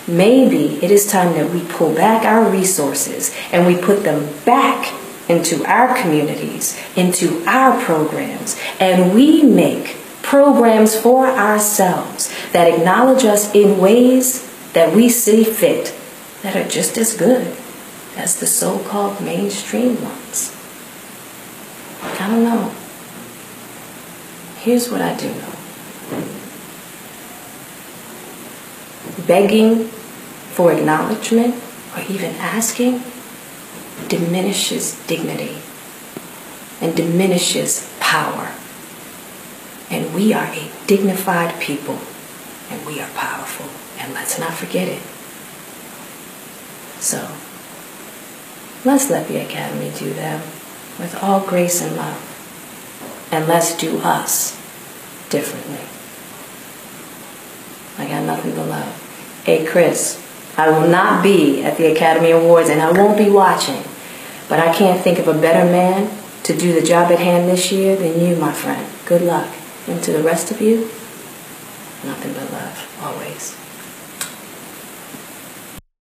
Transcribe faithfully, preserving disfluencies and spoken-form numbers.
Maybe it is time that we pull back our resources and we put them back into our communities, into our programs, and we make programs for ourselves that acknowledge us in ways that we see fit, that are just as good as the so-called mainstream ones. I don't know. Here's what I do know. Begging for acknowledgement or even asking diminishes dignity and diminishes power. And we are a dignified people, and we are powerful, and let's not forget it. So, let's let the Academy do them with all grace and love, and let's do us differently. I got nothing but love. Hey, Chris, I will not be at the Academy Awards, and I won't be watching, but I can't think of a better man to do the job at hand this year than you, my friend. Good luck. And to the rest of you, nothing but love, always.